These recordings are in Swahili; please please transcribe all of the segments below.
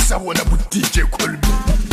Sabona bu DJ Colby.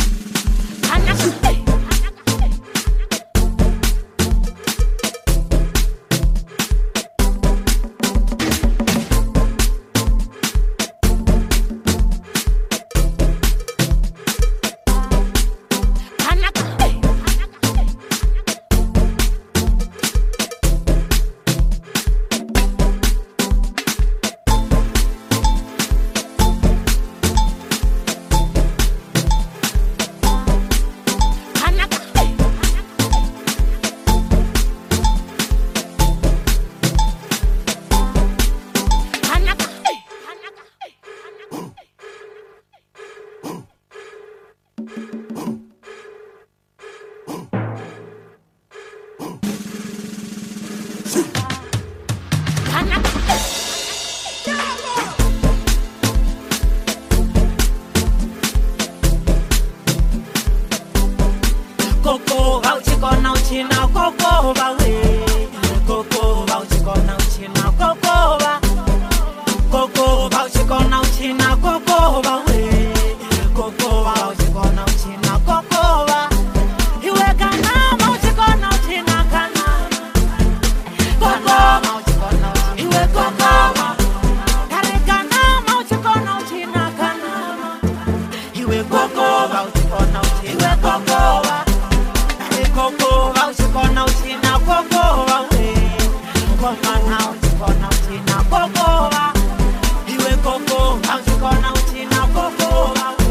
Coco, Bauchico, now China, Coco, Bawe. Coco, Bauchico, now China, Coco, Coco, Bauchico, now China, Coco, Bawe. Coco, Bauchico, now China, Coco, you were gonna, Bauchico, now China, Cana. Coco, Bauchico, now you were Coco. Caricana, Bauchico, now China, Cana. You were Coco, Bauchico, now you were Coco. Coco, Bauchico, now China, Coco, Coco, now Chico, now China, Coco, you were Coco, Bauchico, now China, Coco,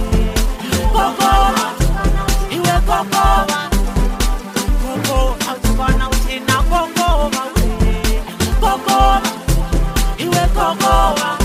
Coco, you were Coco, Coco, Bauchico, now China, Coco, Coco, you were Coco.